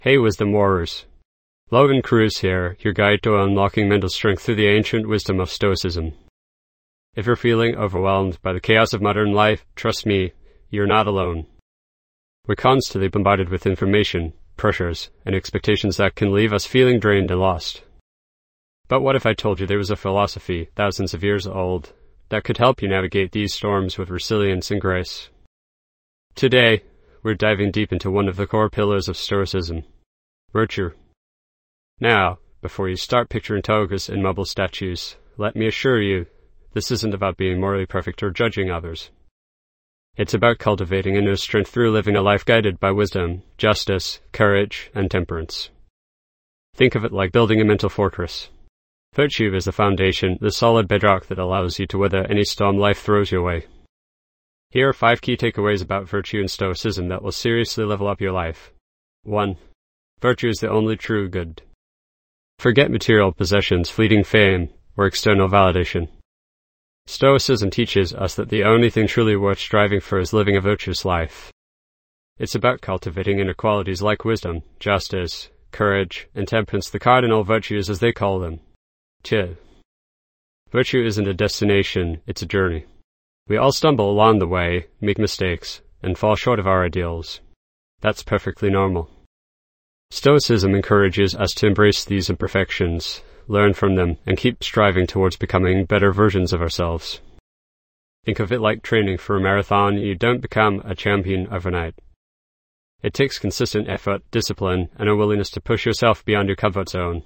Hey Wisdom Warriors. Logan Cruz here, your guide to unlocking mental strength through the ancient wisdom of Stoicism. If you're feeling overwhelmed by the chaos of modern life, trust me, you're not alone. We're constantly bombarded with information, pressures, and expectations that can leave us feeling drained and lost. But what if I told you there was a philosophy, thousands of years old, that could help you navigate these storms with resilience and grace? Today, we're diving deep into one of the core pillars of Stoicism, virtue. Now, before you start picturing togas and marble statues, let me assure you, this isn't about being morally perfect or judging others. It's about cultivating inner strength through living a life guided by wisdom, justice, courage, and temperance. Think of it like building a mental fortress. Virtue is the foundation, the solid bedrock that allows you to weather any storm life throws your way. Here are 5 key takeaways about virtue and Stoicism that will seriously level up your life. 1. Virtue is the only true good. Forget material possessions, fleeting fame, or external validation. Stoicism teaches us that the only thing truly worth striving for is living a virtuous life. It's about cultivating inner qualities like wisdom, justice, courage, and temperance, the cardinal virtues as they call them. 2. Virtue isn't a destination, it's a journey. We all stumble along the way, make mistakes, and fall short of our ideals. That's perfectly normal. Stoicism encourages us to embrace these imperfections, learn from them, and keep striving towards becoming better versions of ourselves. Think of it like training for a marathon. You don't become a champion overnight. It takes consistent effort, discipline, and a willingness to push yourself beyond your comfort zone.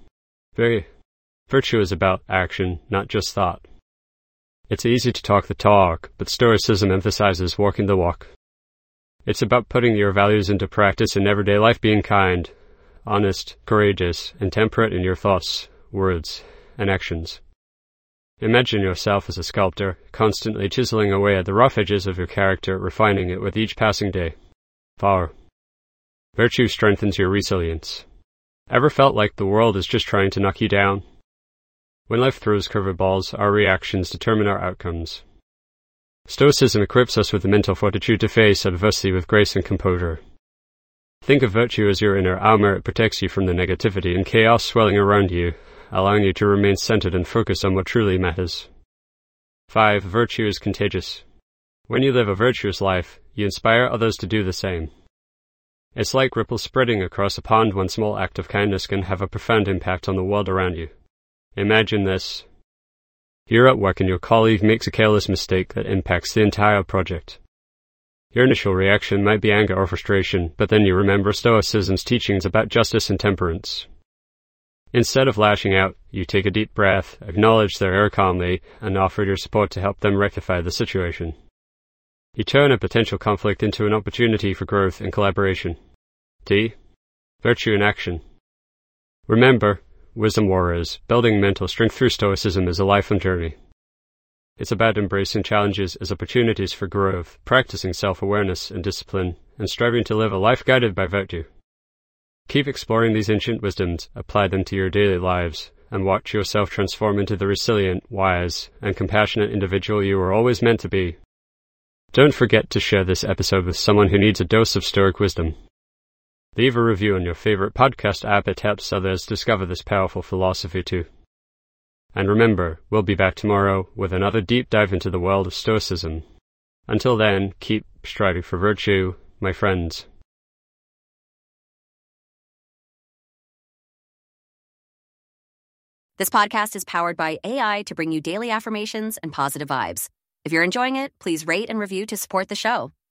Virtue is about action, not just thought. It's easy to talk the talk, but Stoicism emphasizes walking the walk. It's about putting your values into practice in everyday life, being kind, honest, courageous, and temperate in your thoughts, words, and actions. Imagine yourself as a sculptor, constantly chiseling away at the rough edges of your character, refining it with each passing day. 4. Virtue strengthens your resilience. Ever felt like the world is just trying to knock you down? When life throws curveballs, our reactions determine our outcomes. Stoicism equips us with the mental fortitude to face adversity with grace and composure. Think of virtue as your inner armor. It protects you from the negativity and chaos swelling around you, allowing you to remain centered and focused on what truly matters. 5. Virtue is contagious. When you live a virtuous life, you inspire others to do the same. It's like ripples spreading across a pond. One small act of kindness can have a profound impact on the world around you. Imagine this. You're at work and your colleague makes a careless mistake that impacts the entire project. Your initial reaction might be anger or frustration, but then you remember Stoicism's teachings about justice and temperance. Instead of lashing out, you take a deep breath, acknowledge their error calmly, and offer your support to help them rectify the situation. You turn a potential conflict into an opportunity for growth and collaboration. D. Virtue in action. Remember, Wisdom Warriors, building mental strength through Stoicism is a lifelong journey. It's about embracing challenges as opportunities for growth, practicing self-awareness and discipline, and striving to live a life guided by virtue. Keep exploring these ancient wisdoms, apply them to your daily lives, and watch yourself transform into the resilient, wise, and compassionate individual you were always meant to be. Don't forget to share this episode with someone who needs a dose of Stoic wisdom. Leave a review on your favorite podcast app. It helps others discover this powerful philosophy too. And remember, we'll be back tomorrow with another deep dive into the world of Stoicism. Until then, keep striving for virtue, my friends. This podcast is powered by AI to bring you daily affirmations and positive vibes. If you're enjoying it, please rate and review to support the show.